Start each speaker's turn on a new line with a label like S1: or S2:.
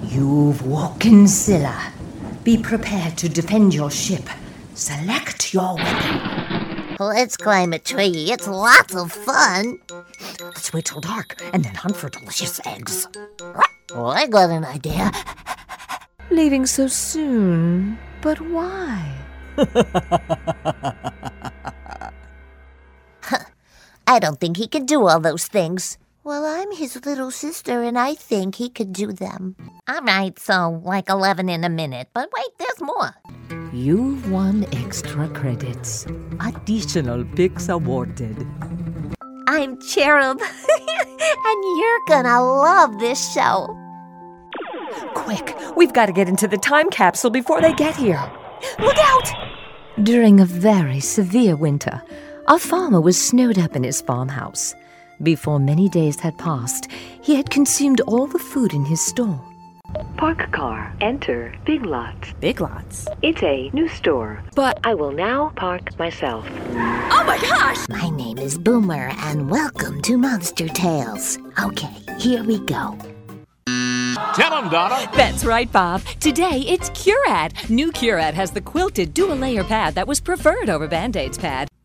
S1: You've woken Scylla. Be prepared to defend your ship. Select your weapon.
S2: Let's climb a tree. It's lots of fun.
S1: Let's wait till dark and then hunt for delicious eggs.
S2: Oh, I got an idea.
S3: Leaving so soon? But why?
S2: I don't think he can do all those things. Well, I'm his little sister, and I think he could do them. All right, so like 11 in a minute. But wait, there's more.
S3: You've won extra credits. Additional picks awarded.
S2: I'm Cherub, and you're gonna love this show.
S3: Quick, we've got to get into the time capsule before they get here. Look out! During a very severe winter, a farmer was snowed up in his farmhouse. Before many days had passed, he had consumed all the food in his store.
S4: Park car. Enter Big Lots.
S3: Big Lots?
S4: It's a new store.
S3: But
S4: I will now park myself.
S3: oh my gosh!
S2: My name is Boomer, and welcome to Monster Tales. Okay, here we go.
S5: Tell him, Donna.
S6: That's right, Bob. Today, it's Curad. New Curad has the quilted dual-layer pad that was preferred over Band-Aid's pad.